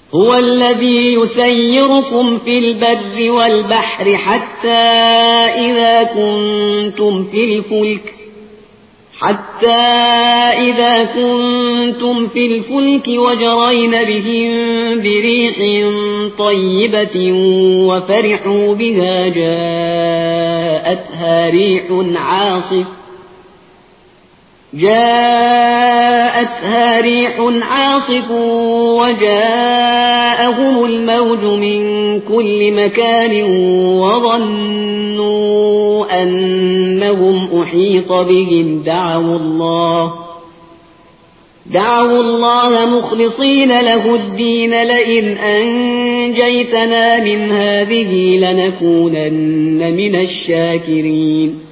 هو الذي يسيركم في البر والبحر حتى إذا كنتم في الفلك وجرين بهم بريح طيبة وفرحوا بها جاءتها ريح عاصف وجاءهم الموج من كل مكان وظنوا أنهم أحيط بهم دعوا الله مخلصين له الدين لئن أنجيتنا من هذه لنكونن من الشاكرين